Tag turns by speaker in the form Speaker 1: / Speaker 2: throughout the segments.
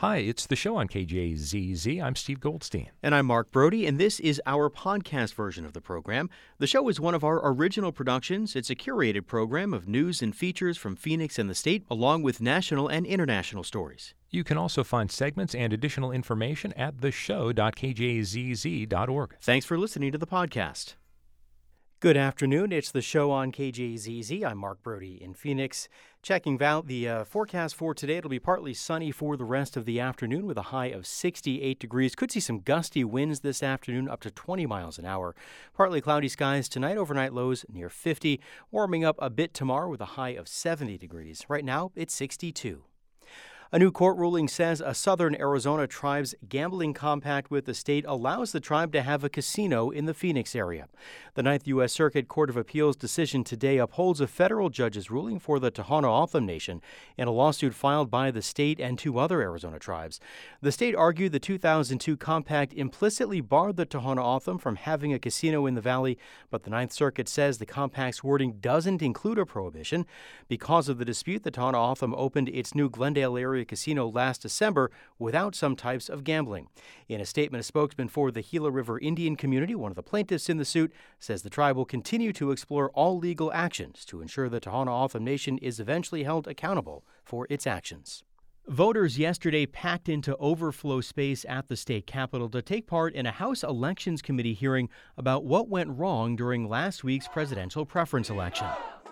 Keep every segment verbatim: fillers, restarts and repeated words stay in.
Speaker 1: Hi, it's the show on K J Z Z. I'm Steve Goldstein.
Speaker 2: And I'm Mark Brody, and this is our podcast version of the program. The show is one of our original productions. It's a curated program of news and features from Phoenix and the state, along with national and international stories.
Speaker 1: You can also find segments and additional information at the show dot k j z z dot org.
Speaker 2: Thanks for listening to the podcast. Good afternoon. It's the show on K J Z Z. I'm Mark Brody in Phoenix. Checking out the uh, forecast for today, it'll be partly sunny for the rest of the afternoon with a high of sixty-eight degrees. Could see some gusty winds this afternoon up to twenty miles an hour. Partly cloudy skies tonight, overnight lows near fifty. Warming up a bit tomorrow with a high of seventy degrees. Right now, it's sixty-two. A new court ruling says a southern Arizona tribe's gambling compact with the state allows the tribe to have a casino in the Phoenix area. The Ninth U S. Circuit Court of Appeals decision today upholds a federal judge's ruling for the Tohono O'odham Nation in a lawsuit filed by the state and two other Arizona tribes. The state argued the two thousand two compact implicitly barred the Tohono O'odham from having a casino in the valley, but the Ninth Circuit says the compact's wording doesn't include a prohibition. Because of the dispute, the Tohono O'odham opened its new Glendale area casino last December without some types of gambling. In a statement, a spokesman for the Gila River Indian community, one of the plaintiffs in the suit, says the tribe will continue to explore all legal actions to ensure the Tohono O'odham Nation is eventually held accountable for its actions. Voters yesterday packed into overflow space at the state capitol to take part in a House Elections Committee hearing about what went wrong during last week's presidential preference election.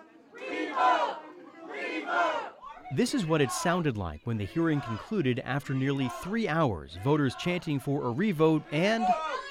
Speaker 2: This is what it sounded like when the hearing concluded after nearly three hours, voters chanting for a revote and...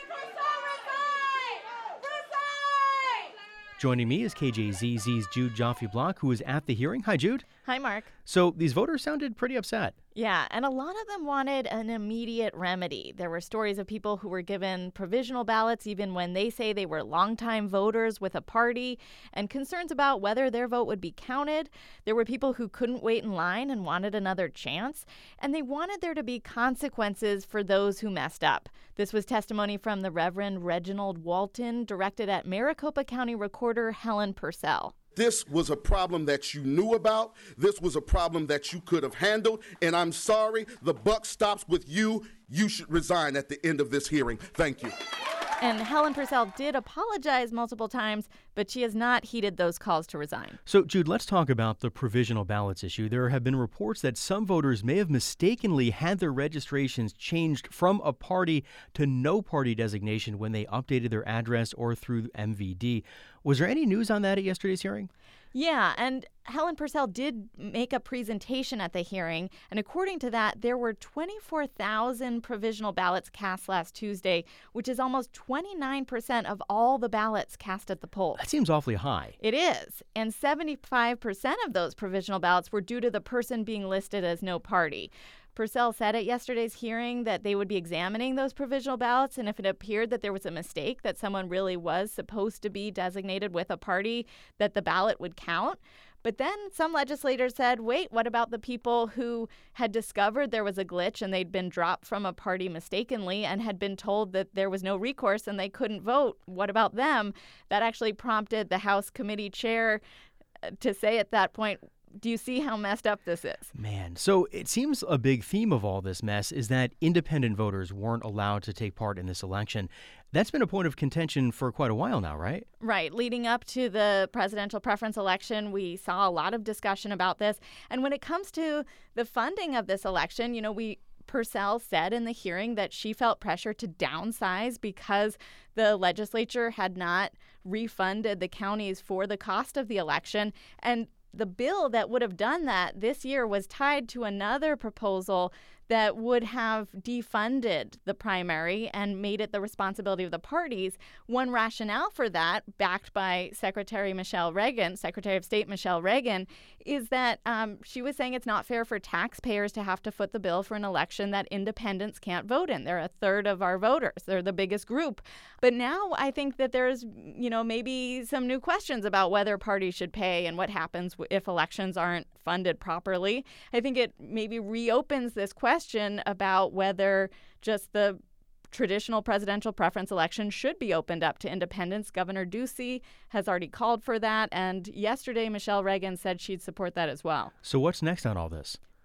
Speaker 2: Joining me is K J Z Z's Jude Joffe-Block, who was at the hearing. Hi, Jude.
Speaker 3: Hi, Mark.
Speaker 2: So these voters sounded pretty upset.
Speaker 3: Yeah, and a lot of them wanted an immediate remedy. There were stories of people who were given provisional ballots even when they say they were longtime voters with a party, and concerns about whether their vote would be counted. There were people who couldn't wait in line and wanted another chance, and they wanted there to be consequences for those who messed up. This was testimony from the Reverend Reginald Walton, directed at Maricopa County Recorder Helen Purcell.
Speaker 4: This was a problem that you knew about. This was a problem that you could have handled. And I'm sorry, the buck stops with you. You should resign at the end of this hearing. Thank you.
Speaker 3: And Helen Purcell did apologize multiple times, but she has not heeded those calls to resign.
Speaker 2: So, Jude, let's talk about the provisional ballots issue. There have been reports that some voters may have mistakenly had their registrations changed from a party to no party designation when they updated their address or through M V D. Was there any news on that at yesterday's hearing?
Speaker 3: Yeah, and Helen Purcell did make a presentation at the hearing, and according to that, there were twenty-four thousand provisional ballots cast last Tuesday, which is almost twenty-nine percent of all the ballots cast at the polls.
Speaker 2: That seems awfully high.
Speaker 3: It is, and seventy-five percent of those provisional ballots were due to the person being listed as no party. Purcell said at yesterday's hearing that they would be examining those provisional ballots, and if it appeared that there was a mistake, that someone really was supposed to be designated with a party, that the ballot would count. But then some legislators said, wait, what about the people who had discovered there was a glitch and they'd been dropped from a party mistakenly and had been told that there was no recourse and they couldn't vote? What about them? That actually prompted the House committee chair to say at that point, do you see how messed up this is?
Speaker 2: Man, so it seems a big theme of all this mess is that independent voters weren't allowed to take part in this election. That's been a point of contention for quite a while now, right?
Speaker 3: Right. Leading up to the presidential preference election, we saw a lot of discussion about this. And when it comes to the funding of this election, you know, we Purcell said in the hearing that she felt pressure to downsize because the legislature had not refunded the counties for the cost of the election. And the bill that would have done that this year was tied to another proposal that would have defunded the primary and made it the responsibility of the parties. One rationale for that, backed by Secretary Michelle Reagan, Secretary of State Michelle Reagan, is that um, she was saying it's not fair for taxpayers to have to foot the bill for an election that independents can't vote in. They're a third of our voters. They're the biggest group. But now I think that there's, you know, maybe some new questions about whether parties should pay and what happens if elections aren't funded properly. I think it maybe reopens this question about whether just the traditional presidential preference election should be opened up to independents. Governor Ducey has already called for that, and yesterday Michelle Reagan said she'd support that as well.
Speaker 2: So what's next on all this?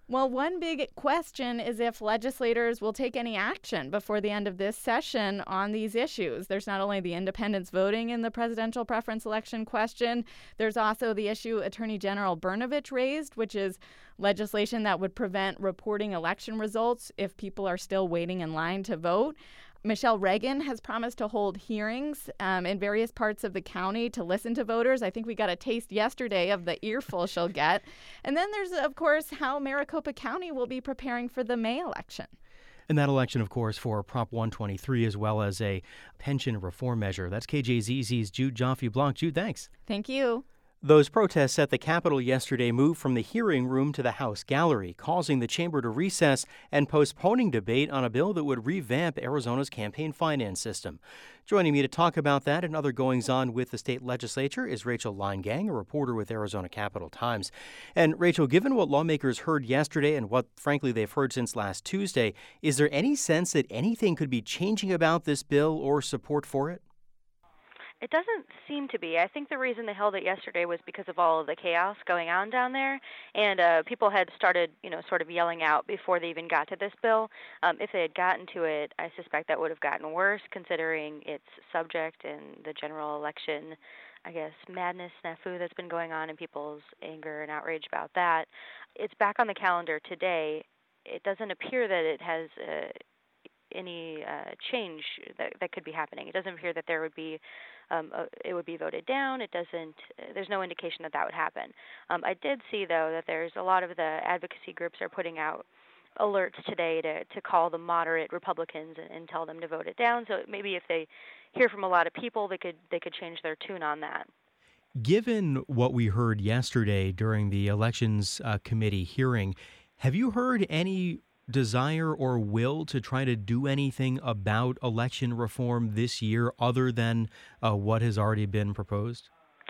Speaker 3: Well, one big question is if legislators will take any action before the end of this session on these issues. There's not only the independents voting in the presidential preference election question, there's also the issue Attorney General Brnovich raised, which is legislation that would prevent reporting election results if people are still waiting in line to vote. Michelle Reagan has promised to hold hearings um, in various parts of the county to listen to voters. I think we got a taste yesterday of the earful she'll get. And then there's, of course, how Maricopa County will be preparing for the May election.
Speaker 2: And that election, of course, for Prop one twenty-three, as well as a pension reform measure. That's K J Z Z's Jude Joffe-Blanc. Jude, thanks.
Speaker 3: Thank you.
Speaker 2: Those protests at the Capitol yesterday moved from the hearing room to the House gallery, causing the chamber to recess and postponing debate on a bill that would revamp Arizona's campaign finance system. Joining me to talk about that and other goings-on with the state legislature is Rachel Leingang, a reporter with Arizona Capitol Times. And Rachel, given what lawmakers heard yesterday and what, frankly, they've heard since last Tuesday, is there any sense that anything could be changing about this bill or support for it?
Speaker 5: It doesn't seem to be. I think the reason they held it yesterday was because of all of the chaos going on down there, and uh, people had started, you know, sort of yelling out before they even got to this bill. Um, if they had gotten to it, I suspect that would have gotten worse, considering its subject and the general election, I guess, madness, snafu that's been going on and people's anger and outrage about that. It's back on the calendar today. It doesn't appear that it has uh, any uh, change that, that could be happening. It doesn't appear that there would be Um, uh, it would be voted down. It doesn't. Uh, there's no indication that that would happen. Um, I did see, though, that there's a lot of the advocacy groups are putting out alerts today to, to call the moderate Republicans and, and tell them to vote it down. So maybe if they hear from a lot of people, they could they could change their tune on that.
Speaker 2: Given what we heard yesterday during the Elections uh, Committee hearing, have you heard any desire or will to try to do anything about election reform this year other than uh, what has already been proposed?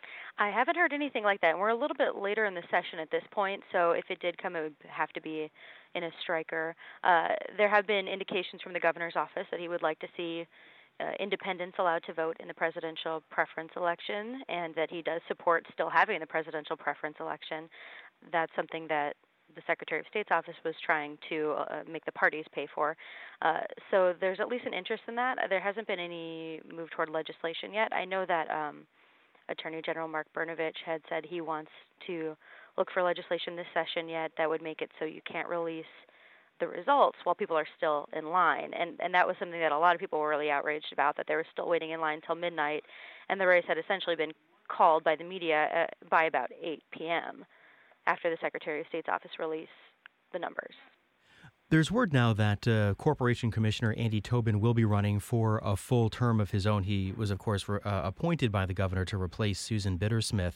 Speaker 5: I haven't heard anything like that. And we're a little bit later in the session at this point, so if it did come, it would have to be in a striker. Uh, there have been indications from the governor's office that he would like to see uh, independents allowed to vote in the presidential preference election, and that he does support still having the presidential preference election. That's something that the Secretary of State's office was trying to uh, make the parties pay for. Uh, so there's at least an interest in that. There hasn't been any move toward legislation yet. I know that um, Attorney General Mark Brnovich had said he wants to look for legislation this session yet that would make it so you can't release the results while people are still in line. And, and that was something that a lot of people were really outraged about, that they were still waiting in line until midnight, and the race had essentially been called by the media uh, by about eight p.m. after the Secretary of State's office released the numbers.
Speaker 2: There's word now that uh, Corporation Commissioner Andy Tobin will be running for a full term of his own. He was, of course, re- uh, appointed by the governor to replace Susan Bittersmith.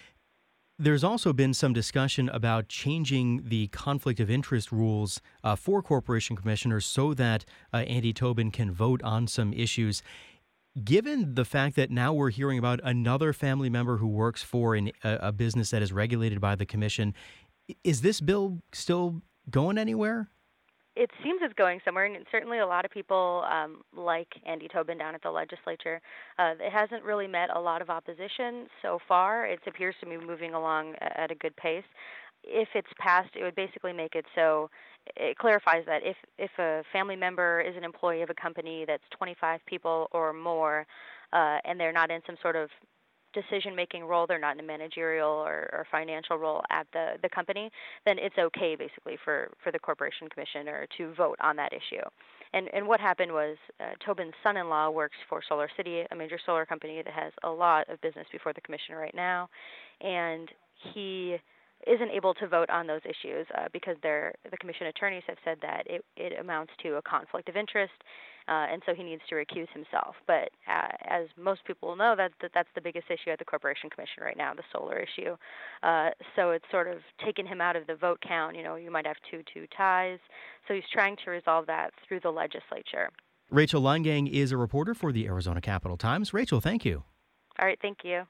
Speaker 2: There's also been some discussion about changing the conflict of interest rules uh, for corporation commissioners so that uh, Andy Tobin can vote on some issues. Given the fact that now we're hearing about another family member who works for an, a, a business that is regulated by the commission, is this bill still going anywhere?
Speaker 5: It seems it's going somewhere, and certainly a lot of people um, like Andy Tobin down at the legislature. Uh, it hasn't really met a lot of opposition so far. It appears to be moving along at a good pace. If it's passed, it would basically make it so it clarifies that if, if a family member is an employee of a company that's twenty-five people or more, uh, and they're not in some sort of decision-making role, they're not in a managerial or, or financial role at the, the company, then it's okay basically for, for the Corporation Commissioner to vote on that issue. And and what happened was uh, Tobin's son-in-law works for Solar City, a major solar company that has a lot of business before the commissioner right now, and he isn't able to vote on those issues uh, because they're, the commission attorneys have said that it, it amounts to a conflict of interest, uh, and so he needs to recuse himself. But uh, as most people know, that, that that's the biggest issue at the Corporation Commission right now, the solar issue. Uh, so it's sort of taken him out of the vote count. You know, you might have two two ties. So he's trying to resolve that through the legislature.
Speaker 2: Rachel Leingang is a reporter for the Arizona Capitol Times. Rachel, thank you.
Speaker 5: All right, thank you.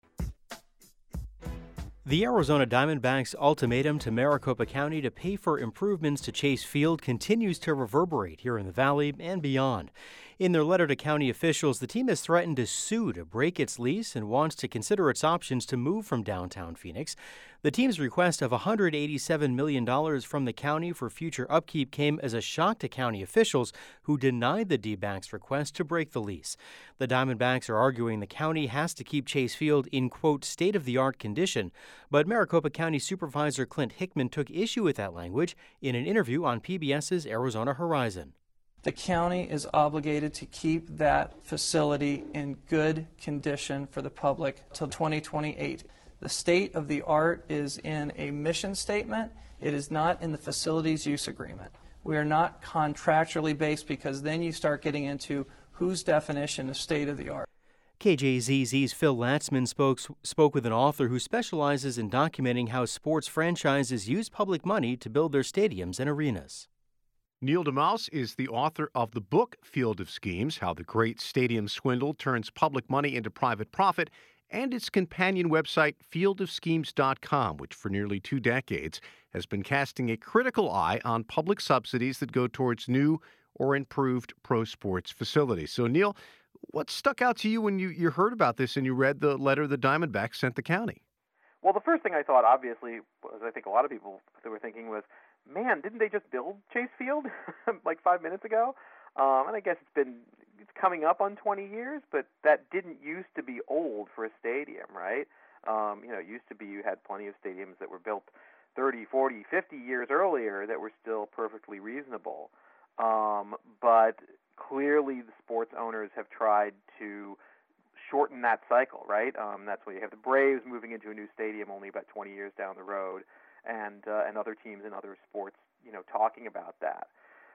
Speaker 2: The Arizona Diamondbacks' ultimatum to Maricopa County to pay for improvements to Chase Field continues to reverberate here in the Valley and beyond. In their letter to county officials, the team has threatened to sue to break its lease and wants to consider its options to move from downtown Phoenix. The team's request of one hundred eighty-seven million dollars from the county for future upkeep came as a shock to county officials who denied the D-backs' request to break the lease. The Diamondbacks are arguing the county has to keep Chase Field in, quote, state-of-the-art condition, but Maricopa County Supervisor Clint Hickman took issue with that language in an interview on P B S's Arizona Horizon.
Speaker 6: The county is obligated to keep that facility in good condition for the public till twenty twenty-eight. The state of the art is in a mission statement. It is not in the facilities use agreement. We are not contractually based, because then you start getting into whose definition of state of the art.
Speaker 2: K J Z Z's Phil Latzman spoke, spoke with an author who specializes in documenting how sports franchises use public money to build their stadiums and arenas.
Speaker 7: Neil deMause is the author of the book Field of Schemes, How the Great Stadium Swindle Turns Public Money into Private Profit, and its companion website, field of schemes dot com, which for nearly two decades has been casting a critical eye on public subsidies that go towards new or improved pro sports facilities. So, Neil, what stuck out to you when you, you heard about this and you read the letter the Diamondbacks sent the county?
Speaker 8: Well, the first thing I thought, obviously, was I think a lot of people were thinking was, man, didn't they just build Chase Field like five minutes ago? Um, and I guess it's been it's coming up on twenty years, but that didn't used to be old for a stadium, right? Um, you know, it used to be you had plenty of stadiums that were built thirty, forty, fifty years earlier that were still perfectly reasonable. Um, but clearly the sports owners have tried to shorten that cycle, right? Um, that's why you have the Braves moving into a new stadium only about twenty years down the road, and uh, and other teams in other sports, you know, talking about that.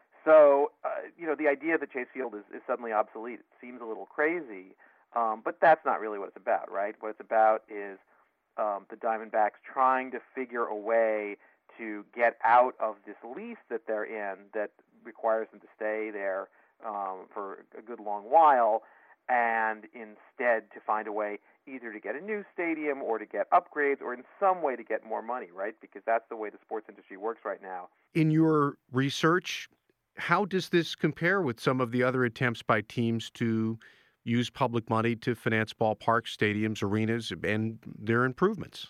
Speaker 8: So, uh, you know, the idea that Chase Field is, is suddenly obsolete, it seems a little crazy, um, but that's not really what it's about, right? What it's about is um, the Diamondbacks trying to figure a way to get out of this lease that they're in that requires them to stay there um, for a good long while, and instead to find a way either to get a new stadium or to get upgrades or in some way to get more money, right? Because that's the way the sports industry works right now.
Speaker 7: In your research, how does this compare with some of the other attempts by teams to use public money to finance ballparks, stadiums, arenas, and their improvements?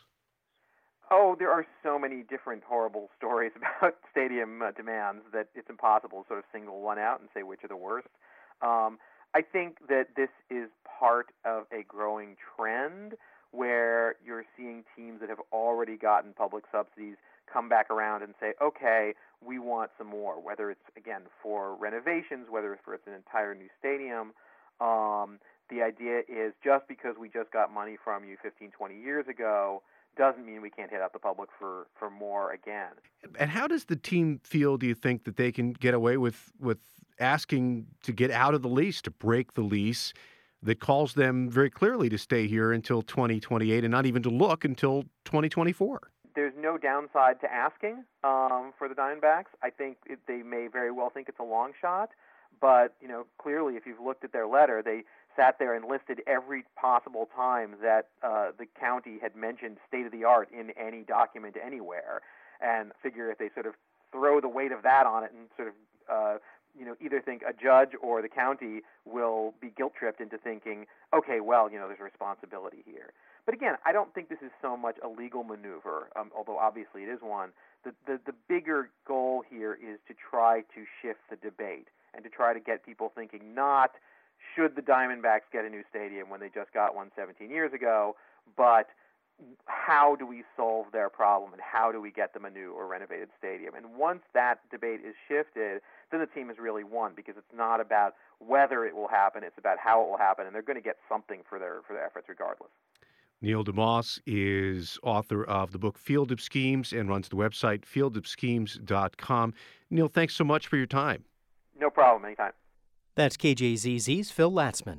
Speaker 8: Oh, there are so many different horrible stories about stadium uh, demands that it's impossible to sort of single one out and say which are the worst. Um, I think that this is part of a growing trend where you're seeing teams that have already gotten public subsidies come back around and say, okay, we want some more, whether it's, again, for renovations, whether it's for an entire new stadium. Um, the idea is just because we just got money from you fifteen, twenty years ago doesn't mean we can't hit out the public for, for more again.
Speaker 7: And how does the team feel, do you think, that they can get away with, with asking to get out of the lease, to break the lease that calls them very clearly to stay here until twenty twenty-eight and not even to look until twenty twenty-four?
Speaker 8: There's no downside to asking um, for the Diamondbacks. I think it, they may very well think it's a long shot, but you know, clearly, if you've looked at their letter, they sat there and listed every possible time that uh, the county had mentioned state of the art in any document anywhere, and figure if they sort of throw the weight of that on it and sort of uh, you know, either think a judge or the county will be guilt-tripped into thinking, okay, well, you know, there's a responsibility here. But again, I don't think this is so much a legal maneuver, um, although obviously it is one. The, the the bigger goal here is to try to shift the debate and to try to get people thinking not should the Diamondbacks get a new stadium when they just got one seventeen years ago, but how do we solve their problem and how do we get them a new or renovated stadium? And once that debate is shifted, then the team has really won, because it's not about whether it will happen, it's about how it will happen, and they're going to get something for their for their efforts regardless.
Speaker 7: Neil deMause is author of the book Field of Schemes and runs the website field of schemes dot com. Neil, thanks so much for your time.
Speaker 8: No problem, anytime.
Speaker 2: That's K J Z Z's Phil Latzman.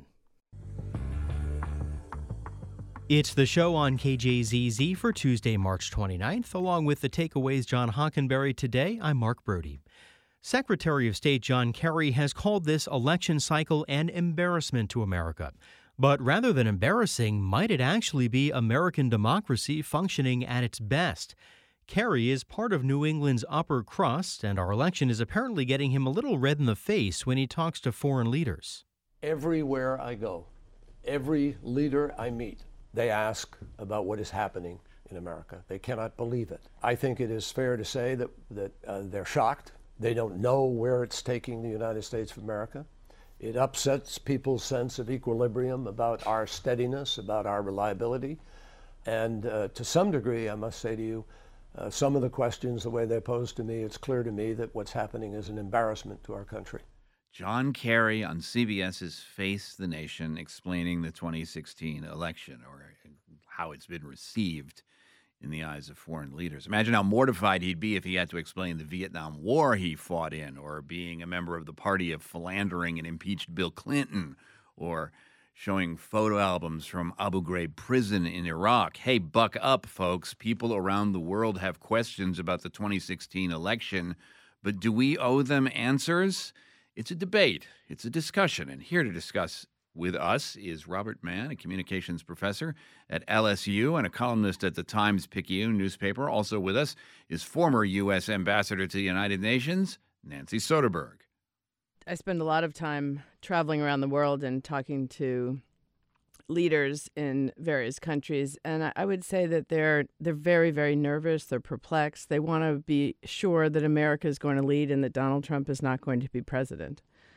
Speaker 2: It's the show on K J Z Z for Tuesday, March twenty-ninth. Along with the takeaways John Hockenberry today, I'm Mark Brody. Secretary of State John Kerry has called this election cycle an embarrassment to America. But rather than embarrassing, might it actually be American democracy functioning at its best? Kerry is part of New England's upper crust, and our election is apparently getting him a little red in the face when he talks to foreign leaders.
Speaker 9: Everywhere I go, every leader I meet, they ask about what is happening in America. They cannot believe it. I think it is fair to say that, that uh, they're shocked. They don't know where it's taking the United States of America. It upsets people's sense of equilibrium about our steadiness, about our reliability. And uh, to some degree, I must say to you, uh, some of the questions, the way they're posed to me, it's clear to me that what's happening is an embarrassment to our country.
Speaker 10: John Kerry on C B S's Face the Nation explaining the twenty sixteen election, or how it's been received in the eyes of foreign leaders. Imagine how mortified he'd be if he had to explain the Vietnam War he fought in, or being a member of the party of philandering and impeached Bill Clinton, or showing photo albums from Abu Ghraib prison in Iraq. Hey, buck up, folks. People around the world have questions about the twenty sixteen election, but do we owe them answers? It's a debate. It's a discussion. And here to discuss with us is Robert Mann, a communications professor at L S U and a columnist at the Times-Picayune newspaper. Also with us is former U S ambassador to the United Nations, Nancy Soderberg.
Speaker 11: I spend a lot of time traveling around the world and talking to leaders in various countries, and I would say that they're they're very, very nervous. They're perplexed. They want to be sure that America is going to lead and that Donald Trump is not going to be president.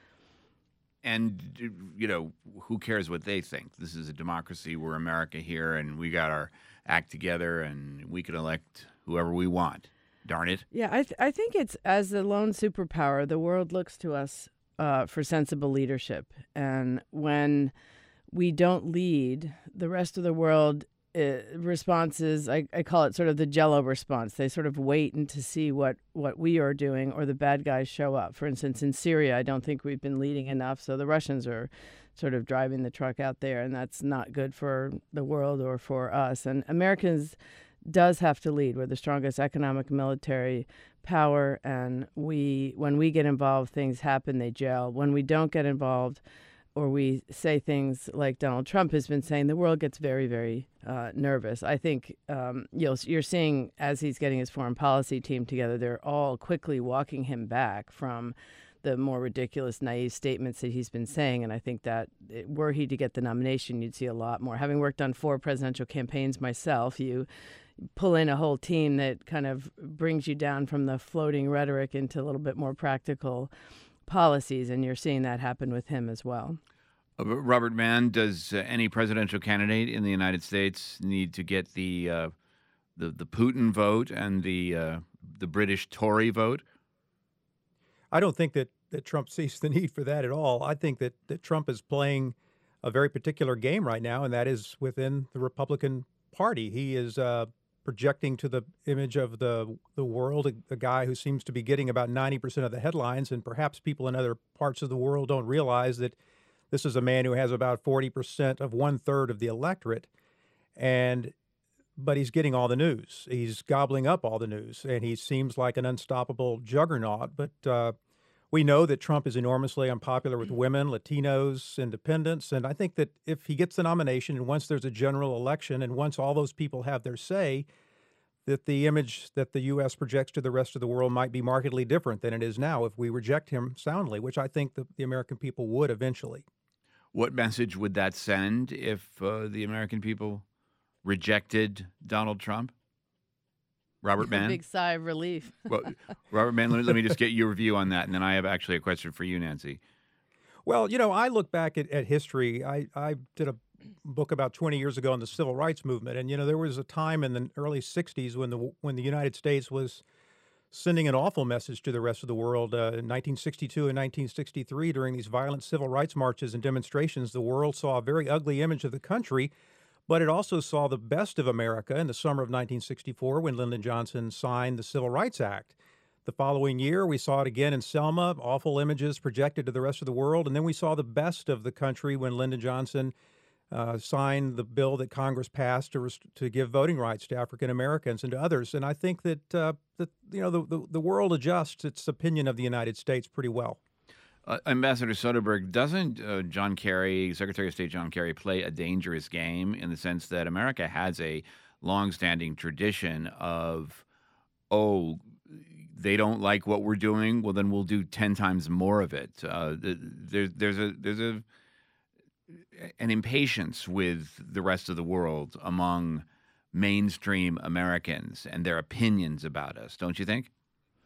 Speaker 10: And, you know, who cares what they think? This is a democracy. We're America here, and we got our act together, and we can elect whoever we want. Darn it.
Speaker 11: Yeah, I th- I think it's, as the lone superpower, the world looks to us uh, for sensible leadership. And when we don't lead, the rest of the world uh, responses, I, I call it sort of the Jello response. They sort of wait and to see what, what we are doing, or the bad guys show up. For instance, in Syria, I don't think we've been leading enough, so the Russians are sort of driving the truck out there, and that's not good for the world or for us. And Americans does have to lead. We're the strongest economic military power, and we when we get involved, things happen, they gel. When we don't get involved, or we say things like Donald Trump has been saying, the world gets very, very uh, nervous. I think um, you'll, you're seeing, as he's getting his foreign policy team together, they're all quickly walking him back from the more ridiculous, naive statements that he's been saying. And I think that it, were he to get the nomination, you'd see a lot more. Having worked on four presidential campaigns myself, you pull in a whole team that kind of brings you down from the floating rhetoric into a little bit more practical policies, and you're seeing that happen with him as well.
Speaker 10: Uh, Robert Mann, does uh, any presidential candidate in the United States need to get the uh, the, the Putin vote and the uh, the British Tory vote?
Speaker 12: I don't think that, that Trump sees the need for that at all. I think that, that Trump is playing a very particular game right now, and that is within the Republican Party. He is uh, projecting to the image of the the world a, a guy who seems to be getting about ninety percent of the headlines, and perhaps people in other parts of the world don't realize that this is a man who has about forty percent of one-third of the electorate, and but he's getting all the news. He's gobbling up all the news, and he seems like an unstoppable juggernaut. But uh, we know that Trump is enormously unpopular with women, Latinos, independents, and I think that if he gets the nomination, and once there's a general election, and once all those people have their say, that the image that the U S projects to the rest of the world might be markedly different than it is now if we reject him soundly, which I think the, the American people would eventually.
Speaker 10: What message would that send if uh, the American people rejected Donald Trump? Robert Mann?
Speaker 11: A big sigh of relief.
Speaker 10: Well, Robert Mann, let me, let me just get your view on that, and then I have actually a question for you, Nancy.
Speaker 12: Well, you know, I look back at, at history. I, I did a book about twenty years ago on the civil rights movement, and, you know, there was a time in the early sixties when the when the United States was sending an awful message to the rest of the world. Uh, in nineteen sixty-two and nineteen sixty-three, during these violent civil rights marches and demonstrations, the world saw a very ugly image of the country, but it also saw the best of America in the summer of nineteen sixty-four when Lyndon Johnson signed the Civil Rights Act. The following year, we saw it again in Selma, awful images projected to the rest of the world, and then we saw the best of the country when Lyndon Johnson Uh, signed the bill that Congress passed to rest- to give voting rights to African Americans and to others. And I think that uh, that you know the, the the world adjusts its opinion of the United States pretty well.
Speaker 10: Uh, Ambassador Soderberg, doesn't uh, John Kerry, Secretary of State John Kerry, play a dangerous game in the sense that America has a longstanding tradition of oh, they don't like what we're doing, well, then we'll do ten times more of it. Uh, there, there's a there's a an impatience with the rest of the world among mainstream Americans and their opinions about us, don't you think?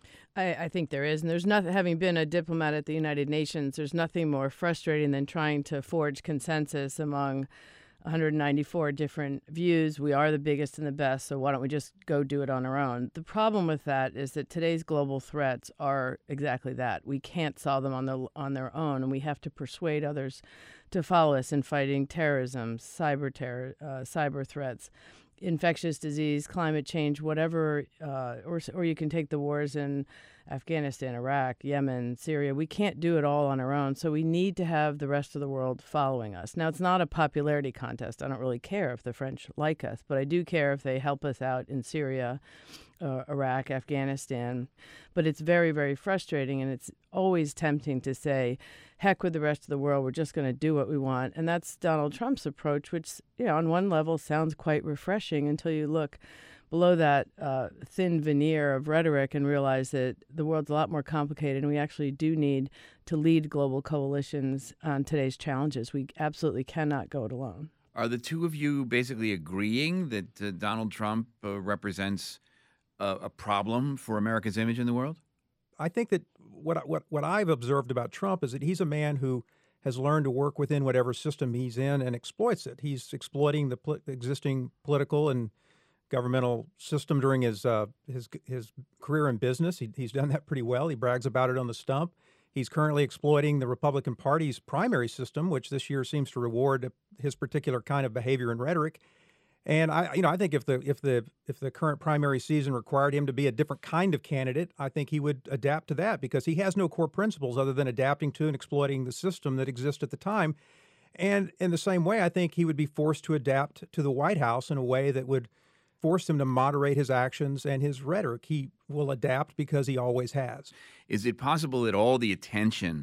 Speaker 11: I, I think there is. And there's nothing, having been a diplomat at the United Nations, there's nothing more frustrating than trying to forge consensus among one hundred ninety-four different views. We are the biggest and the best, so why don't we just go do it on our own? The problem with that is that today's global threats are exactly that. We can't solve them on, the, on their own, and we have to persuade others to follow us in fighting terrorism, cyber terror, uh, cyber threats, infectious disease, climate change, whatever, uh, or or you can take the wars in Afghanistan, Iraq, Yemen, Syria. We can't do it all on our own, so we need to have the rest of the world following us. Now, it's not a popularity contest. I don't really care if the French like us, but I do care if they help us out in Syria, uh, Iraq, Afghanistan. But it's very, very frustrating, and it's always tempting to say, heck with the rest of the world, we're just going to do what we want. And that's Donald Trump's approach, which, you know, on one level sounds quite refreshing until you look below that uh, thin veneer of rhetoric and realize that the world's a lot more complicated, and we actually do need to lead global coalitions on today's challenges. We absolutely cannot go it alone.
Speaker 10: Are the two of you basically agreeing that uh, Donald Trump uh, represents a, a problem for America's image in the world?
Speaker 12: I think that what what what I've observed about Trump is that he's a man who has learned to work within whatever system he's in and exploits it. He's exploiting the pol- existing political and governmental system during his uh, his his career in business. He, he's done that pretty well. He brags about it on the stump. He's currently exploiting the Republican Party's primary system, which this year seems to reward his particular kind of behavior and rhetoric. And I, you know, I think if the if the if the current primary season required him to be a different kind of candidate, I think he would adapt to that because he has no core principles other than adapting to and exploiting the system that exists at the time. And in the same way, I think he would be forced to adapt to the White House in a way that would force him to moderate his actions and his rhetoric. He will adapt because he always has.
Speaker 10: Is it possible that all the attention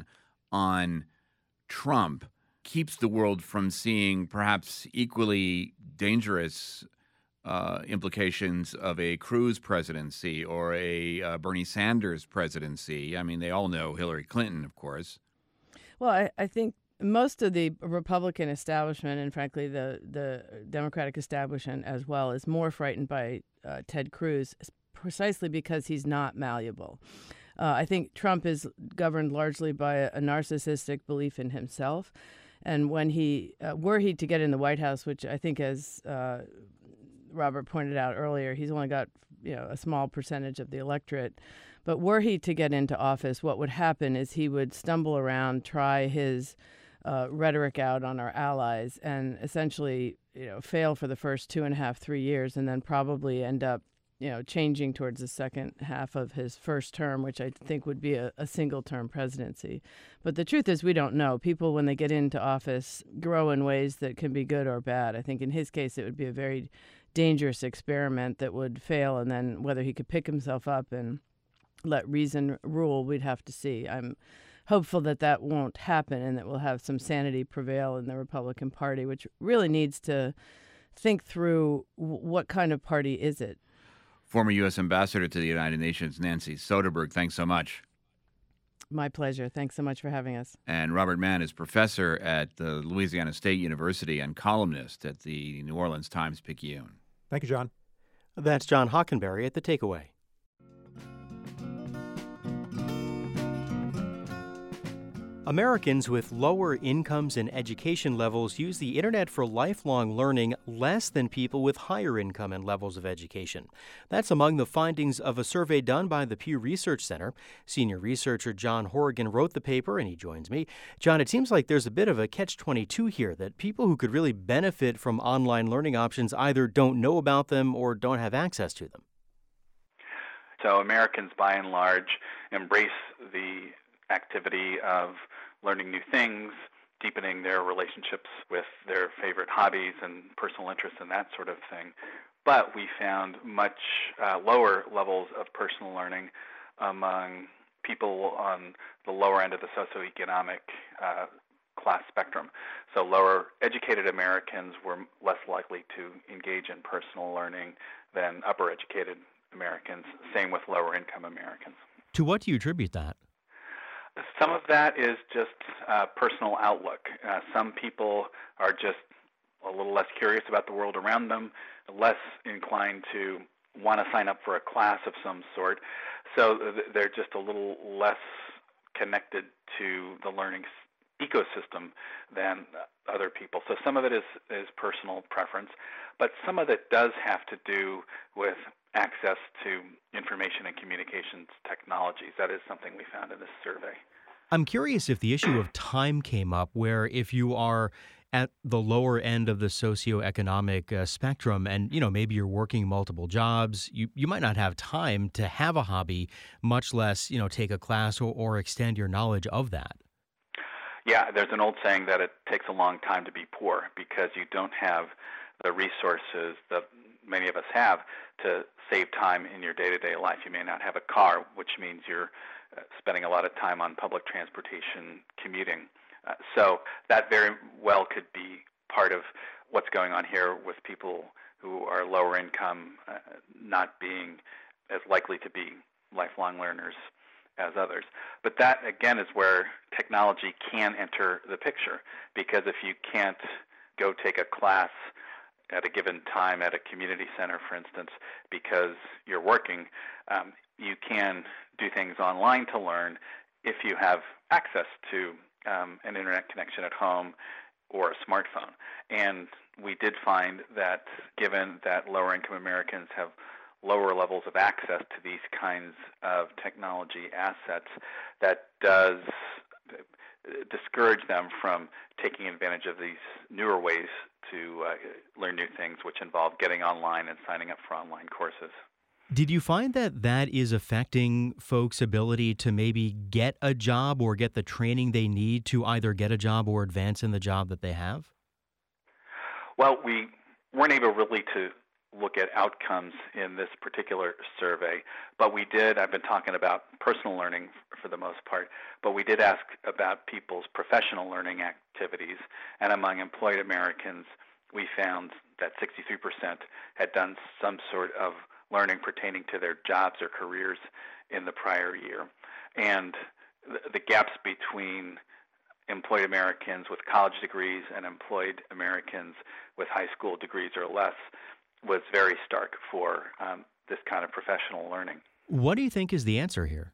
Speaker 10: on Trump keeps the world from seeing perhaps equally dangerous uh, implications of a Cruz presidency or a uh, Bernie Sanders presidency? I mean, they all know Hillary Clinton, of course.
Speaker 11: Well, I, I think most of the Republican establishment, and frankly the, the Democratic establishment as well, is more frightened by uh, Ted Cruz precisely because he's not malleable. Uh, I think Trump is governed largely by a, a narcissistic belief in himself. And when he, uh, were he to get in the White House, which I think, as uh, Robert pointed out earlier, he's only got you know a small percentage of the electorate. But were he to get into office, what would happen is he would stumble around, try his uh, rhetoric out on our allies, and essentially you know fail for the first two and a half, three years, and then probably end up you know, changing towards the second half of his first term, which I think would be a, a single-term presidency. But the truth is we don't know. People, when they get into office, grow in ways that can be good or bad. I think in his case it would be a very dangerous experiment that would fail, and then whether he could pick himself up and let reason rule, we'd have to see. I'm hopeful that that won't happen and that we'll have some sanity prevail in the Republican Party, which really needs to think through w- what kind of party is it.
Speaker 10: Former U S Ambassador to the United Nations, Nancy Soderberg, thanks so much.
Speaker 11: My pleasure. Thanks so much for having us.
Speaker 10: And Robert Mann is professor at the Louisiana State University and columnist at the New Orleans Times-Picayune.
Speaker 12: Thank you, John.
Speaker 2: That's John Hockenberry at The Takeaway. Americans with lower incomes and education levels use the internet for lifelong learning less than people with higher income and levels of education. That's among the findings of a survey done by the Pew Research Center. Senior researcher John Horgan wrote the paper, and he joins me. John, it seems like there's a bit of a catch twenty-two here, that people who could really benefit from online learning options either don't know about them or don't have access to them.
Speaker 13: So Americans, by and large, embrace the activity of learning new things, deepening their relationships with their favorite hobbies and personal interests and that sort of thing. But we found much uh, lower levels of personal learning among people on the lower end of the socioeconomic uh, class spectrum. So lower educated Americans were less likely to engage in personal learning than upper educated Americans, same with lower income Americans.
Speaker 2: To what do you attribute that?
Speaker 13: Some of that is just uh, personal outlook. Uh, some people are just a little less curious about the world around them, less inclined to want to sign up for a class of some sort. So they're just a little less connected to the learning ecosystem than other people. So some of it is, is personal preference, but some of it does have to do with access to information and communications technologies. That is something we found in this survey.
Speaker 2: I'm curious if the issue of time came up, where if you are at the lower end of the socioeconomic uh, spectrum and, you know, maybe you're working multiple jobs, you, you might not have time to have a hobby, much less, you know, take a class or, or extend your knowledge of that.
Speaker 13: Yeah, there's an old saying that it takes a long time to be poor because you don't have the resources that many of us have to save time in your day-to-day life. You may not have a car, which means you're uh, spending a lot of time on public transportation commuting. Uh, so that very well could be part of what's going on here with people who are lower income uh, not being as likely to be lifelong learners as others. But that, again, is where technology can enter the picture, because if you can't go take a class at a given time at a community center, for instance, because you're working, um, you can do things online to learn if you have access to um, an internet connection at home or a smartphone. And we did find that given that lower income Americans have lower levels of access to these kinds of technology assets, that does discourage them from taking advantage of these newer ways to uh, learn new things, which involve getting online and signing up for online courses.
Speaker 2: Did you find that that is affecting folks' ability to maybe get a job or get the training they need to either get a job or advance in the job that they have?
Speaker 13: Well, we weren't able really to look at outcomes in this particular survey, but we did, I've been talking about personal learning for the most part, but we did ask about people's professional learning activities, and among employed Americans, we found that sixty-three percent had done some sort of learning pertaining to their jobs or careers in the prior year. And the gaps between employed Americans with college degrees and employed Americans with high school degrees or less was very stark for um, this kind of professional learning.
Speaker 2: What do you think is the answer here?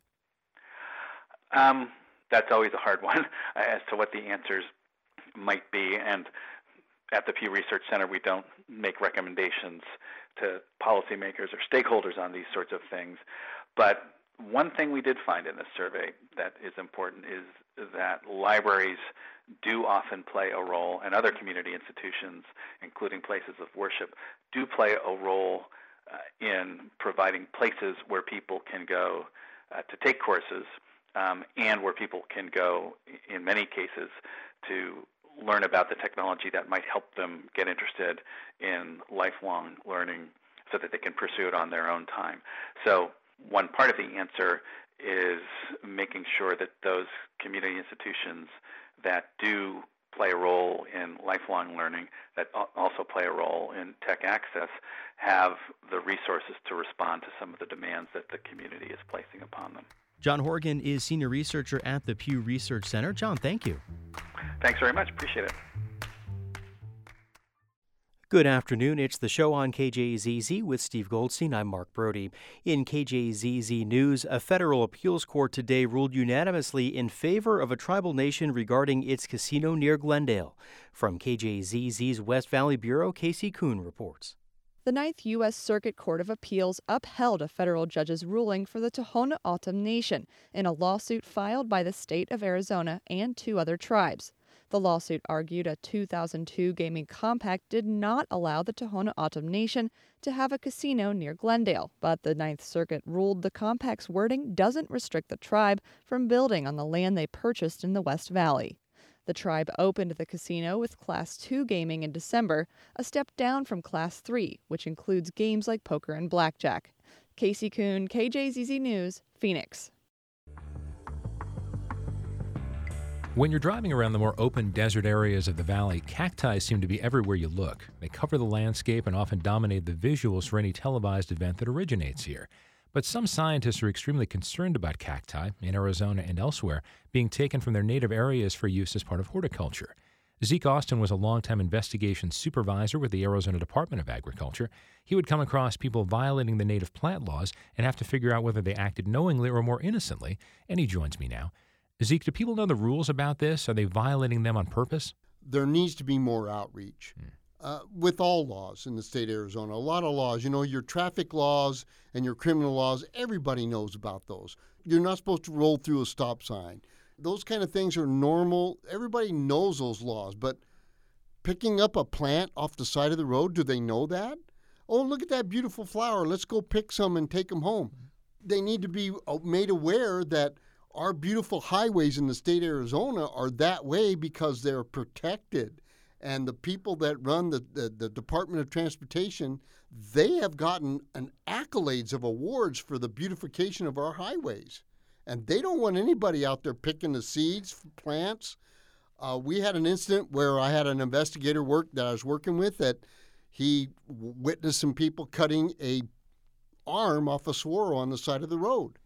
Speaker 13: Um, that's always a hard one as to what the answers might be. And at the Pew Research Center, we don't make recommendations to policymakers or stakeholders on these sorts of things. But one thing we did find in this survey that is important is that libraries do often play a role, and other community institutions, including places of worship, do play a role uh, in providing places where people can go uh, to take courses um, and where people can go, in many cases, to learn about the technology that might help them get interested in lifelong learning so that they can pursue it on their own time. So one part of the answer is making sure that those community institutions that do play a role in lifelong learning, that also play a role in tech access, have the resources to respond to some of the demands that the community is placing upon them.
Speaker 2: John Horgan is senior researcher at the Pew Research Center. John, thank you.
Speaker 13: Thanks very much. Appreciate it.
Speaker 2: Good afternoon. It's the show on K J Z Z with Steve Goldstein. I'm Mark Brody. In K J Z Z News, a federal appeals court today ruled unanimously in favor of a tribal nation regarding its casino near Glendale. From K J Z Z's West Valley Bureau, Casey Kuhn reports.
Speaker 14: The Ninth U S Circuit Court of Appeals upheld a federal judge's ruling for the Tohono O'odham Nation in a lawsuit filed by the state of Arizona and two other tribes. The lawsuit argued a two thousand two gaming compact did not allow the Tohono O'odham Nation to have a casino near Glendale, but the Ninth Circuit ruled the compact's wording doesn't restrict the tribe from building on the land they purchased in the West Valley. The tribe opened the casino with Class two gaming in December, a step down from Class three, which includes games like poker and blackjack. Casey Kuhn, K J Z Z News, Phoenix.
Speaker 1: When you're driving around the more open desert areas of the valley, cacti seem to be everywhere you look. They cover the landscape and often dominate the visuals for any televised event that originates here. But some scientists are extremely concerned about cacti, in Arizona and elsewhere, being taken from their native areas for use as part of horticulture. Zeke Austin was a longtime investigation supervisor with the Arizona Department of Agriculture. He would come across people violating the native plant laws and have to figure out whether they acted knowingly or more innocently, and he joins me now. Zeke, do people know the rules about this? Are they violating them on purpose?
Speaker 15: There needs to be more outreach hmm. uh, with all laws in the state of Arizona. A lot of laws, you know, your traffic laws and your criminal laws, everybody knows about those. You're not supposed to roll through a stop sign. Those kind of things are normal. Everybody knows those laws, but picking up a plant off the side of the road, do they know that? Oh, look at that beautiful flower. Let's go pick some and take them home. They need to be made aware that our beautiful highways in the state of Arizona are that way because they're protected. And the people that run the, the, the Department of Transportation, they have gotten an accolades of awards for the beautification of our highways. And they don't want anybody out there picking the seeds for plants. Uh, we had an incident where I had an investigator work that I was working with that he witnessed some people cutting a arm off a swirl on the side of the road.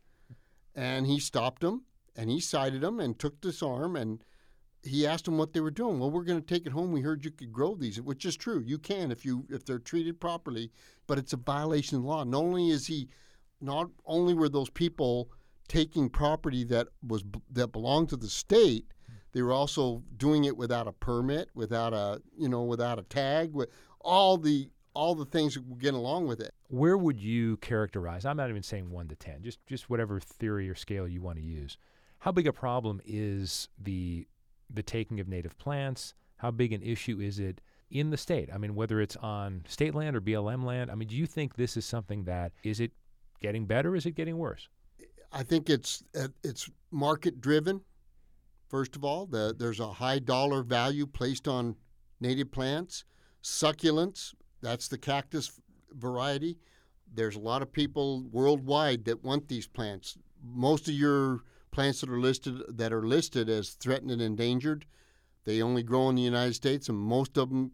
Speaker 15: And he stopped them, and he cited them and took this arm, and he asked them what they were doing. Well, we're going to take it home. We heard you could grow these, which is true. You can if you if they're treated properly, but it's a violation of the law. Not only is he, not only were those people taking property that was that belonged to the state, they were also doing it without a permit, without a you know without a tag, with all the all the things that would get along with it.
Speaker 1: Where would you characterize, I'm not even saying one to ten, just, just whatever theory or scale you want to use, how big a problem is the the taking of native plants? How big an issue is it in the state? I mean, whether it's on state land or B L M land, I mean, do you think this is something that, is it getting better? Is it getting worse?
Speaker 15: I think it's it's market-driven, first of all. The, there's a high dollar value placed on native plants. Succulents, that's the cactus variety. There's a lot of people worldwide that want these plants. Most of your plants that are listed that are listed as threatened and endangered, they only grow in the United States, and most of them,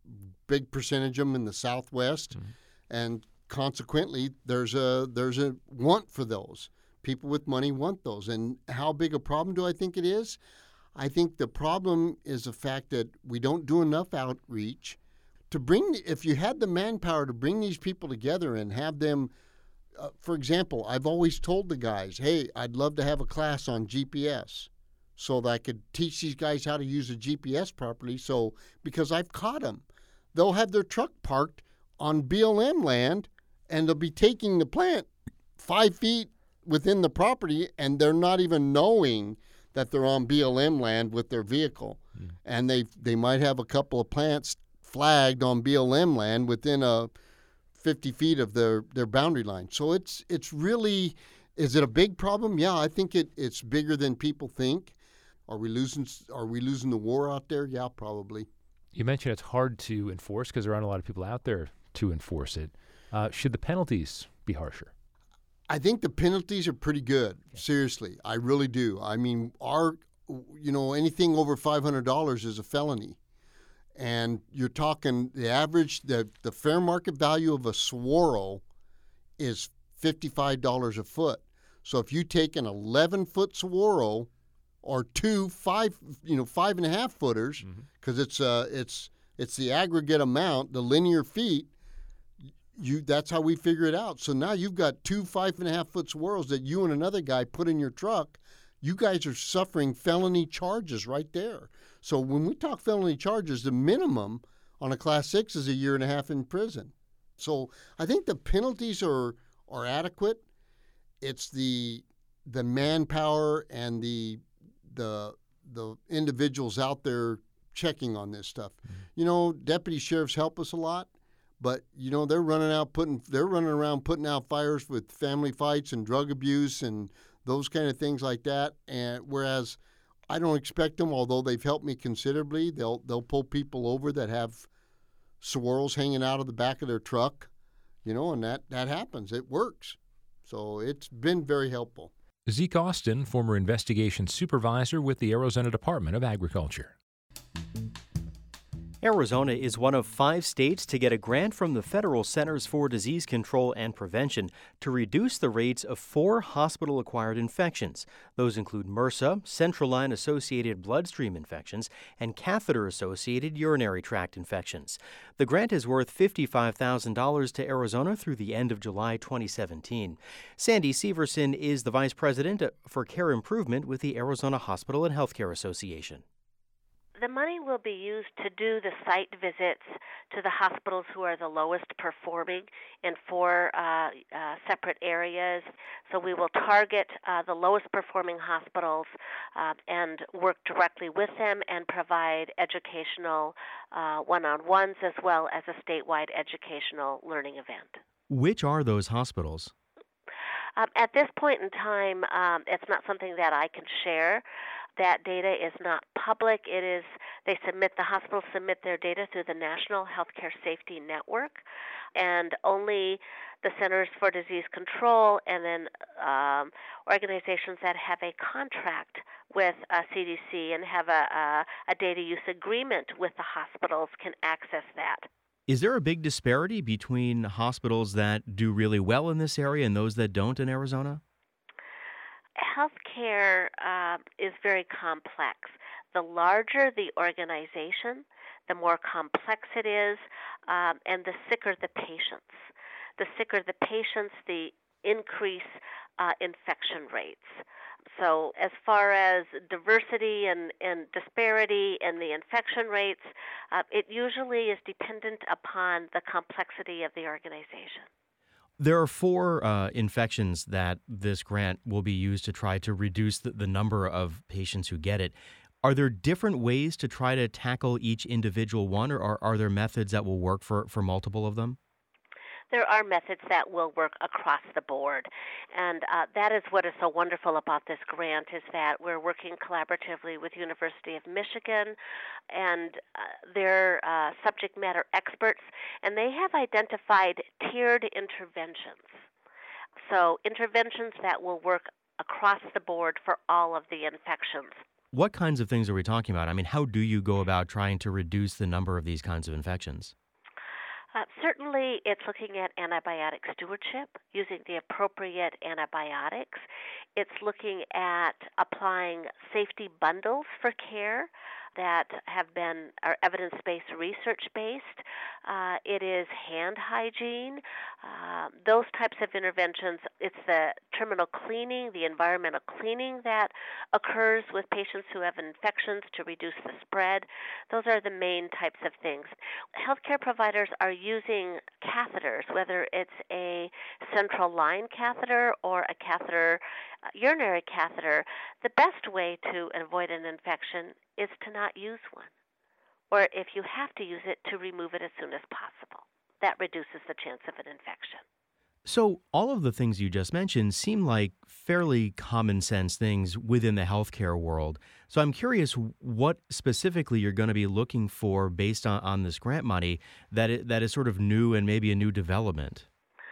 Speaker 15: big percentage of them in the Southwest, mm-hmm. and consequently, there's a there's a want for those. People with money want those. And how big a problem do I think it is? I think the problem is the fact that we don't do enough outreach. To bring, if you had the manpower to bring these people together and have them, uh, for example, I've always told the guys, hey, I'd love to have a class on G P S so that I could teach these guys how to use a G P S properly. So, because I've caught them, they'll have their truck parked on B L M land and they'll be taking the plant five feet within the property and they're not even knowing that they're on B L M land with their vehicle. Mm. And they they might have a couple of plants flagged on B L M land within a fifty feet of their, their boundary line. So it's it's really, is it a big problem? Yeah, I think it, it's bigger than people think. Are we losing Are we losing the war out there? Yeah, probably.
Speaker 1: You mentioned it's hard to enforce because there aren't a lot of people out there to enforce it. Uh, should the penalties be harsher?
Speaker 15: I think the penalties are pretty good. Okay. Seriously, I really do. I mean, our, you know, anything over five hundred dollars is a felony. And you're talking the average, the, the fair market value of a swirl is fifty-five dollars a foot. So if you take an eleven-foot swirl or two five, you know, five and a half footers, because mm-hmm. it's uh it's it's the aggregate amount, the linear feet. You that's how we figure it out. So now you've got two five and a half foot swirls that you and another guy put in your truck. You guys are suffering felony charges right there. So when we talk felony charges, the minimum on a class six is a year and a half in prison. So I think the penalties are are adequate. It's the the manpower and the the the individuals out there checking on this stuff. Mm-hmm. You know, deputy sheriffs help us a lot, but you know they're running out putting they're running around putting out fires with family fights and drug abuse and those kind of things like that. And whereas I don't expect them, although they've helped me considerably, they'll they'll pull people over that have swirls hanging out of the back of their truck, you know, and that, that happens. It works. So it's been very helpful.
Speaker 1: Zeke Austin, former investigation supervisor with the Arizona Department of Agriculture.
Speaker 2: Arizona is one of five states to get a grant from the Federal Centers for Disease Control and Prevention to reduce the rates of four hospital-acquired infections. Those include MRSA, central line-associated bloodstream infections, and catheter-associated urinary tract infections. The grant is worth fifty-five thousand dollars to Arizona through the end of July twenty seventeen. Sandy Severson is the vice president for care improvement with the Arizona Hospital and Healthcare Association.
Speaker 16: The money will be used to do the site visits to the hospitals who are the lowest performing in four uh, uh, separate areas. So we will target uh, the lowest performing hospitals uh, and work directly with them and provide educational uh, one-on-ones as well as a statewide educational learning event.
Speaker 2: Which are those hospitals?
Speaker 16: Um, at this point in time, um, it's not something that I can share. That data is not public. It is, they submit, the hospitals submit their data through the National Healthcare Safety Network, and only the Centers for Disease Control and then um, organizations that have a contract with uh, C D C and have a, a, a data use agreement with the hospitals can access that.
Speaker 2: Is there a big disparity between hospitals that do really well in this area and those that don't in Arizona?
Speaker 16: Healthcare uh, is very complex. The larger the organization, the more complex it is, um, and the sicker the patients. The sicker the patients, the increase uh, infection rates. So as far as diversity and, and disparity and the infection rates, uh, it usually is dependent upon the complexity of the organization.
Speaker 2: There are four uh, infections that this grant will be used to try to reduce the, the number of patients who get it. Are there different ways to try to tackle each individual one, or are, are there methods that will work for, for multiple of them?
Speaker 16: There are methods that will work across the board, and uh, that is what is so wonderful about this grant, is that we're working collaboratively with University of Michigan and uh, their uh, subject matter experts, and they have identified tiered interventions. So interventions that will work across the board for all of the infections.
Speaker 2: What kinds of things are we talking about? I mean, how do you go about trying to reduce the number of these kinds of infections?
Speaker 16: Uh, certainly, it's looking at antibiotic stewardship, using the appropriate antibiotics. It's looking at applying safety bundles for care that have been are evidence-based, research-based. Uh, it is hand hygiene, uh, those types of interventions. It's the terminal cleaning, the environmental cleaning that occurs with patients who have infections to reduce the spread. Those are the main types of things. Healthcare providers are using catheters, whether it's a central line catheter or a catheter, uh, urinary catheter. The best way to avoid an infection is to not use one, or if you have to use it, to remove it as soon as possible. That reduces the chance of an infection.
Speaker 2: So all of the things you just mentioned seem like fairly common sense things within the healthcare world. So I'm curious what specifically you're going to be looking for based on, on this grant money that it, that is sort of new and maybe a new development.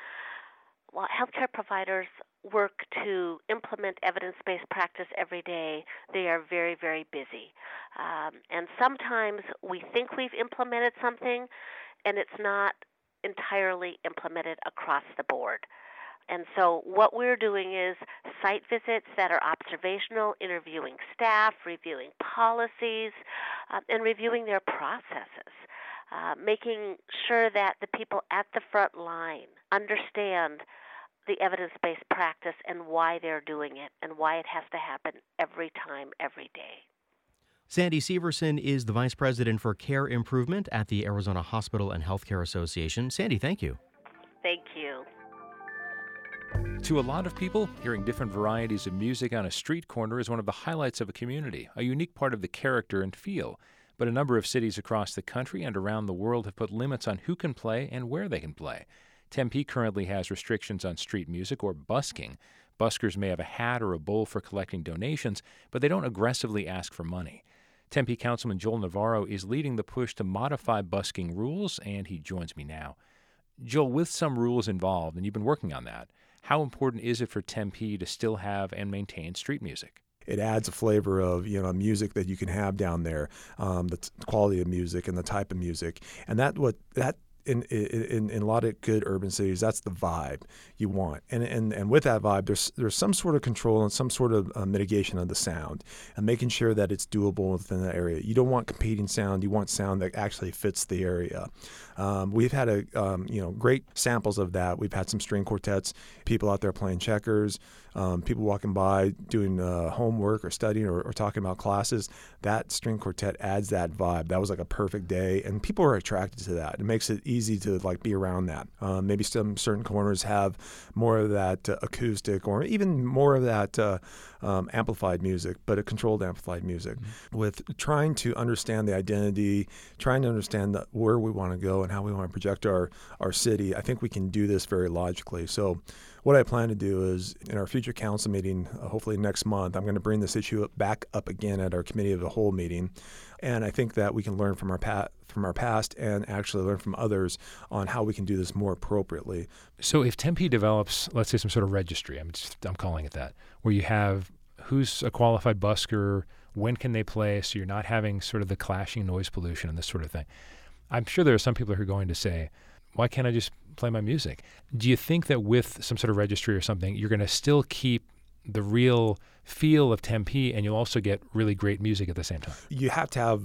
Speaker 16: Well, healthcare providers work to implement evidence-based practice every day. They are very, very busy. Um, and sometimes we think we've implemented something, and it's not entirely implemented across the board. And so what we're doing is site visits that are observational, interviewing staff, reviewing policies, uh, and reviewing their processes, uh, making sure that the people at the front line understand the evidence-based practice and why they're doing it and why it has to happen every time, every day.
Speaker 2: Sandy Severson is the Vice President for Care Improvement at the Arizona Hospital and Healthcare Association. Sandy, thank you.
Speaker 16: Thank you.
Speaker 1: To a lot of people, hearing different varieties of music on a street corner is one of the highlights of a community, a unique part of the character and feel. But a number of cities across the country and around the world have put limits on who can play and where they can play. Tempe currently has restrictions on street music or busking. Buskers may have a hat or a bowl for collecting donations, but they don't aggressively ask for money. Tempe Councilman Joel Navarro is leading the push to modify busking rules, and he joins me now. Joel, with some rules involved, and you've been working on that, How important is it for Tempe to still have and maintain street music?
Speaker 17: It adds a flavor of, you know, music that you can have down there, um, the t- quality of music and the type of music. And that what that in, in in a lot of good urban cities, that's the vibe you want. And and and with that vibe, there's there's some sort of control and some sort of uh, mitigation of the sound and making sure that it's doable within that area. You don't want competing sound. You want sound that actually fits the area. Um, we've had a um, you know great samples of that. We've had some string quartets, people out there playing checkers, um, people walking by doing uh, homework or studying or, or talking about classes. That string quartet adds that vibe. That was like a perfect day, and people are attracted to that. It makes it easy to like be around that. Um, maybe some certain corners have more of that uh, acoustic or even more of that uh, um, amplified music, but a controlled amplified music. Mm-hmm. With trying to understand the identity, trying to understand the, where we want to go and how we want to project our, our city, I think we can do this very logically. So what I plan to do is in our future council meeting, uh, hopefully next month, I'm going to bring this issue back up again at our committee of the whole meeting. And I think that we can learn from our pa- from our past and actually learn from others on how we can do this more appropriately.
Speaker 1: So if Tempe develops, let's say, some sort of registry, I'm just I'm calling it that, where you have who's a qualified busker, when can they play, so you're not having sort of the clashing noise pollution and this sort of thing. I'm sure there are some people who are going to say, why can't I just play my music? Do you think that with some sort of registry or something, you're going to still keep the real feel of Tempe and you'll also get really great music at the same time?
Speaker 17: You have to have,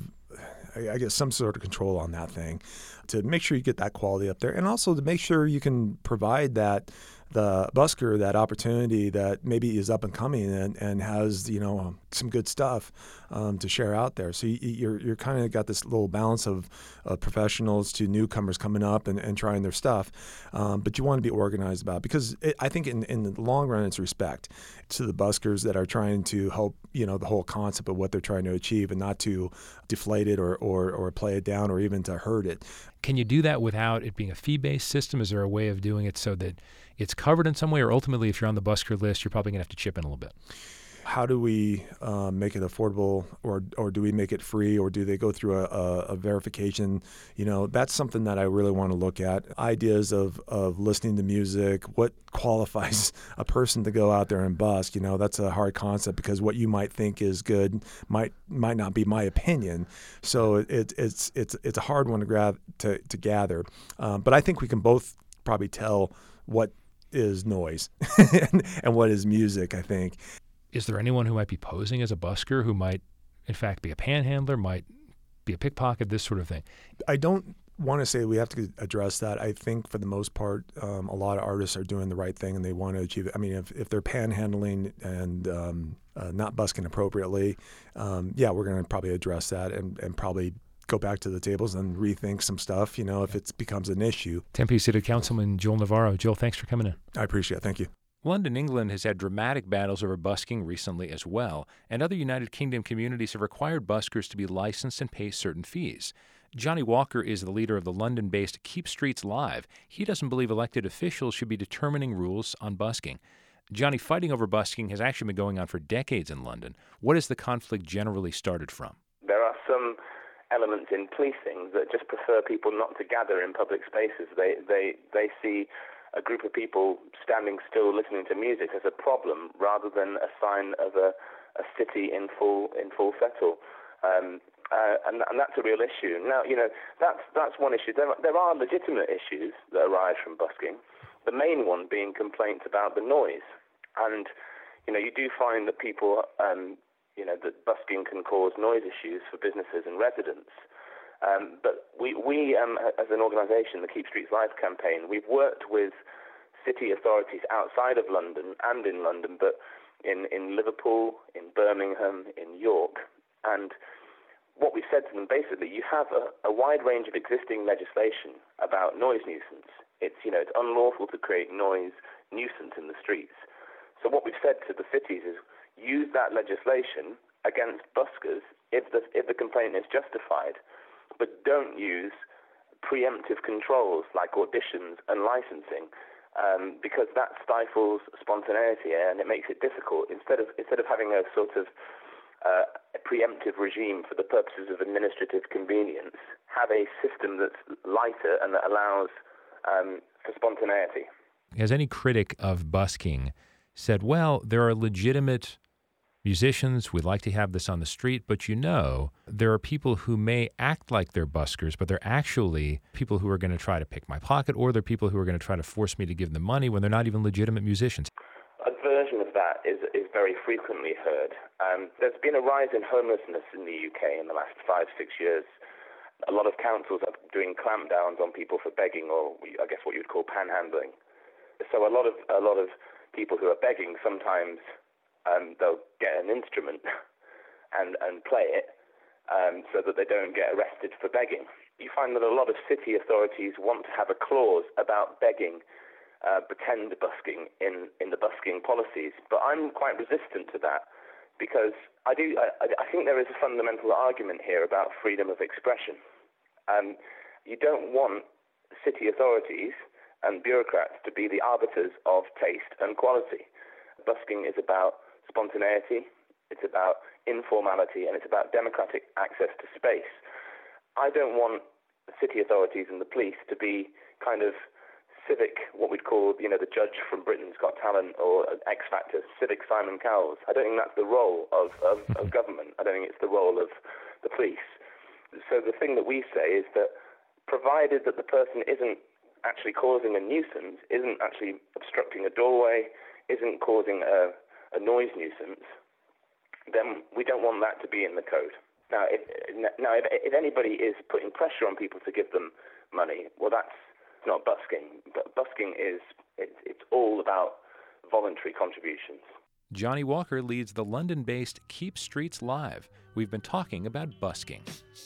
Speaker 17: I guess, some sort of control on that thing to make sure you get that quality up there, and also to make sure you can provide that the busker that opportunity that maybe is up and coming and, and has, you know, some good stuff um, to share out there. So you, you're you're kind of got this little balance of uh, professionals to newcomers coming up and, and trying their stuff. Um, but you want to be organized about it because it, I think in, in the long run, it's respect to the buskers that are trying to help, you know, the whole concept of what they're trying to achieve and not to deflate it or, or, or play it down or even to hurt it.
Speaker 1: Can you do that without it being a fee-based system? Is there a way of doing it so that it's covered in some way, or ultimately, if you're on the busker list, you're probably going to have to chip in a little bit?
Speaker 17: How do we um, make it affordable, or or do we make it free, or do they go through a, a, a verification? You know, that's something that I really want to look at. Ideas of, of listening to music, what qualifies a person to go out there and busk, you know, that's a hard concept because what you might think is good might might not be my opinion. So it, it's it's it's a hard one to grab to, to gather. Um, but I think we can both probably tell what is noise and, and what is music, I think.
Speaker 1: Is there anyone who might be posing as a busker who might, in fact, be a panhandler, might be a pickpocket, this sort of thing?
Speaker 17: I don't want to say we have to address that. I think for the most part, um, a lot of artists are doing the right thing and they want to achieve it. I mean, if, if they're panhandling and um, uh, not busking appropriately, um, yeah, we're going to probably address that and, and probably go back to the tables and rethink some stuff, you know, if it becomes an issue.
Speaker 1: Tempe City Councilman Joel Navarro. Joel, thanks for coming in.
Speaker 17: I appreciate it. Thank you.
Speaker 1: London, England has had dramatic battles over busking recently as well, and other United Kingdom communities have required buskers to be licensed and pay certain fees. Johnny Walker is the leader of the London-based Keep Streets Live. He doesn't believe elected officials should be determining rules on busking. Johnny, fighting over busking has actually been going on for decades in London. What has the conflict generally started from?
Speaker 18: There are some elements in policing that just prefer people not to gather in public spaces. They they they see a group of people standing still listening to music as a problem rather than a sign of a, a city in full in full fettle. Um, uh, and, and that's a real issue. Now, you know, that's that's one issue. There, there are legitimate issues that arise from busking, the main one being complaints about the noise. And, you know, you do find that people um, you know, that busking can cause noise issues for businesses and residents. Um, but we, we um, as an organisation, the Keep Streets Live campaign, we've worked with city authorities outside of London and in London, but in, in Liverpool, in Birmingham, in York. And what we've said to them, basically, you have a, a wide range of existing legislation about noise nuisance. It's, you know, it's unlawful to create noise nuisance in the streets. So what we've said to the cities is, use that legislation against buskers if the if the complaint is justified, but don't use preemptive controls like auditions and licensing, um, because that stifles spontaneity and it makes it difficult. Instead of instead of having a sort of uh, a preemptive regime for the purposes of administrative convenience, have a system that's lighter and that allows um, for spontaneity.
Speaker 1: Has any critic of busking said, well, there are legitimate musicians, we'd like to have this on the street, but you know, there are people who may act like they're buskers, but they're actually people who are going to try to pick my pocket, or they're people who are going to try to force me to give them money when they're not even legitimate musicians.
Speaker 18: A version of that is, is very frequently heard. Um, there's been a rise in homelessness in the U K in the last five, six years. A lot of councils are doing clampdowns on people for begging, or I guess what you'd call panhandling. So a lot of a lot of people who are begging, sometimes um, they'll get an instrument and and play it um, so that they don't get arrested for begging. You find that a lot of city authorities want to have a clause about begging, uh, pretend busking in, in the busking policies, but I'm quite resistant to that because I do I, I think there is a fundamental argument here about freedom of expression. Um, you don't want city authorities and bureaucrats to be the arbiters of taste and quality. Busking is about spontaneity, it's about informality, and it's about democratic access to space. I don't want city authorities and the police to be kind of civic, what we'd call, you know, the judge from Britain's Got Talent or X Factor, civic Simon Cowells. I don't think that's the role of, of, of government. I don't think it's the role of the police. So the thing that we say is that provided that the person isn't actually causing a nuisance, isn't actually obstructing a doorway, isn't causing a, a noise nuisance, then we don't want that to be in the code. Now, if, now if, if anybody is putting pressure on people to give them money, well, that's not busking. But busking is, it, it's all about voluntary contributions.
Speaker 1: Johnny Walker leads the London-based Keep Streets Live. We've been talking about busking.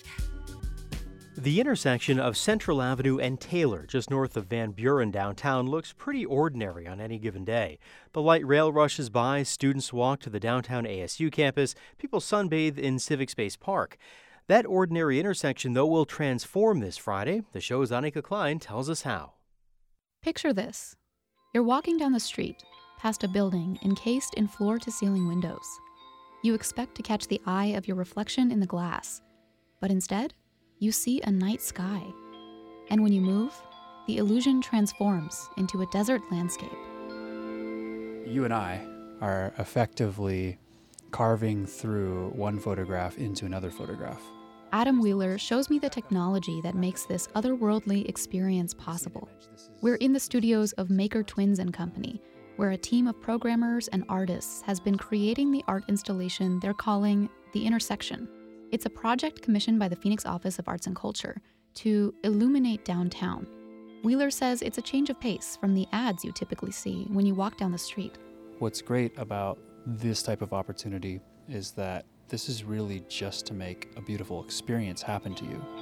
Speaker 2: The intersection of Central Avenue and Taylor, just north of Van Buren downtown, looks pretty ordinary on any given day. The light rail rushes by, students walk to the downtown A S U campus, people sunbathe in Civic Space Park. That ordinary intersection, though, will transform this Friday. The show's Annika Klein tells us how.
Speaker 19: Picture this. You're walking down the street, past a building encased in floor-to-ceiling windows. You expect to catch the eye of your reflection in the glass, but instead, you see a night sky. And when you move, the illusion transforms into a desert landscape.
Speaker 20: You and I are effectively carving through one photograph into another photograph.
Speaker 19: Adam Wheeler shows me the technology that makes this otherworldly experience possible. We're in the studios of Maker Twins and Company, where a team of programmers and artists has been creating the art installation they're calling The Intersection. It's a project commissioned by the Phoenix Office of Arts and Culture to illuminate downtown. Wheeler says it's a change of pace from the ads you typically see when you walk down the street.
Speaker 20: What's great about this type of opportunity is that this is really just to make a beautiful experience happen to you.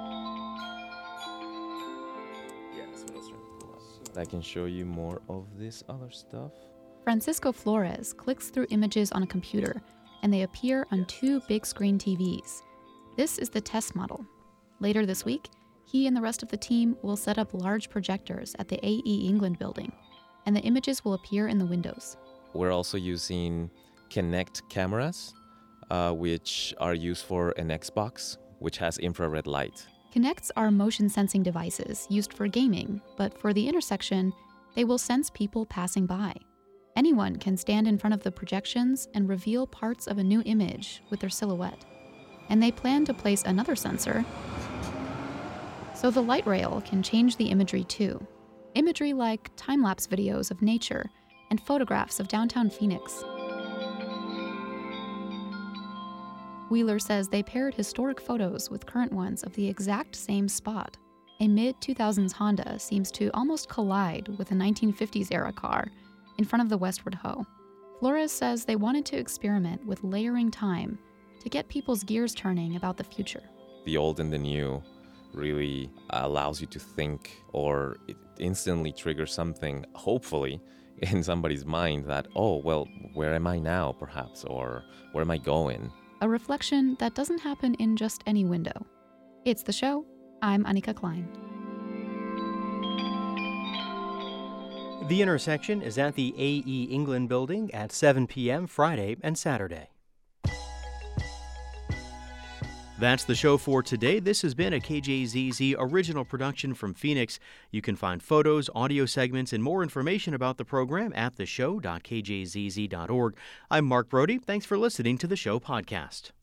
Speaker 21: I can show you more of this other stuff.
Speaker 19: Francisco Flores clicks through images on a computer, and they appear on two big screen T Vs. This is the test model. Later this week, he and the rest of the team will set up large projectors at the A E England building, and the images will appear in the windows.
Speaker 21: We're also using Kinect cameras, uh, which are used for an Xbox, which has infrared light.
Speaker 19: Kinects are motion sensing devices used for gaming, but for the intersection, they will sense people passing by. Anyone can stand in front of the projections and reveal parts of a new image with their silhouette. And they plan to place another sensor so the light rail can change the imagery too. Imagery like time-lapse videos of nature and photographs of downtown Phoenix. Wheeler says they paired historic photos with current ones of the exact same spot. A mid two thousands Honda seems to almost collide with a nineteen fifties era car in front of the Westward Ho. Flores says they wanted to experiment with layering time to get people's gears turning about the future.
Speaker 21: The old and the new really allows you to think, or it instantly triggers something, hopefully, in somebody's mind that, oh, well, where am I now, perhaps, or where am I going?
Speaker 19: A reflection that doesn't happen in just any window. It's the show. I'm Annika Klein.
Speaker 2: The Intersection is at the A E England building at seven p.m. Friday and Saturday. That's the show for today. This has been a K J Z Z original production from Phoenix. You can find photos, audio segments, and more information about the program at the show dot k j z z dot org. I'm Mark Brody. Thanks for listening to the show podcast.